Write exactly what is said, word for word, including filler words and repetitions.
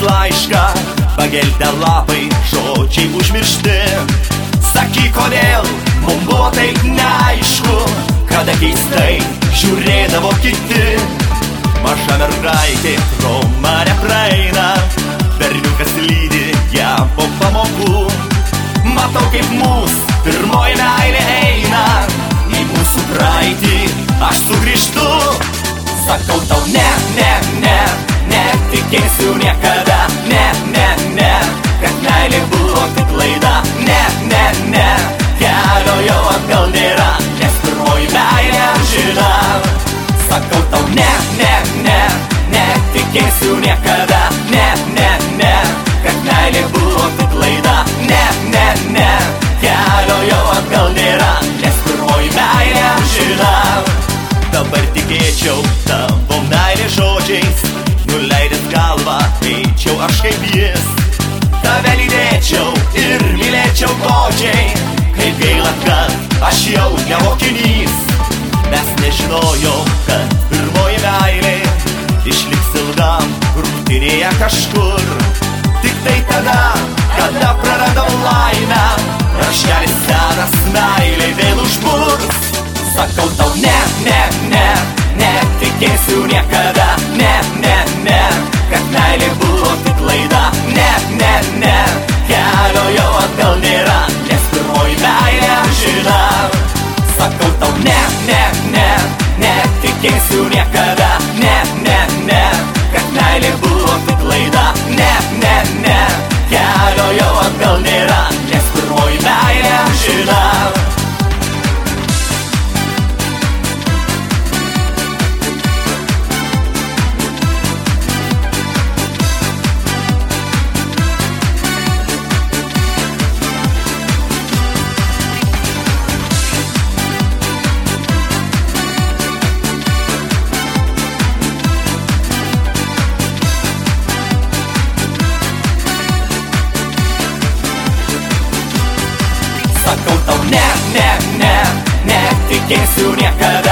laišką, pageltę lapai, žodžiai užmiršti. Sakyk, kodėl mum buvo taip neaišku, kada keistai žiūrėdavo kiti. Maža mergaitė pro mane praeina, berniukas lydi ją po pamokų. Matau, kaip mūsų pirmoji meilė eina, į mūsų praeitį aš sugrįžtu. Sakau tau ne, ne, ne, netikėsiu niekada, ne, ne, ne, kad meilė buvo tik klaida, ne, ne, ne, kelio jau atgal nėra, nes pirmoji meilė amžina. Sakau tau ne, ne, ne, netikėsiu niekada, ne, ne, ne, kad meilė buvo tik klaida, ne, ne, ne, kelio jau atgal nėra, nes pirmoji meilė amžina. Dabar tikėčiau tavo meilės žodžiais, nuleidęs galvą, eičiau aš kaip jis. Tave lydėčiau ir mylėčiau godžiai, kaip gaila, kad aš jau ne mokinys. Mes nežinojom, kad pirmoji meilė išliks ilgam rūtinėje kažkur. Tik tai tada, kada praradau laimę, raštelis senas meilė vėl užburs. Sakau tau ne, ne, ne, netikėsiu niekada, ne, ne, ne, kad meilė buvo tik klaida, ne, ne, ne, kelio jau atgal nėra, nes pirmoji meilė amžina. Sakau tau ne, ne, ne, netikėsiu niekada, ne, ne, ne, kad meilė buvo tik klaida, ne, ne, ne, kelio jau atgal nėra, nes pirmoji meilė amžina. Sakau tau ne, ne, ne, netikėsiu niekada.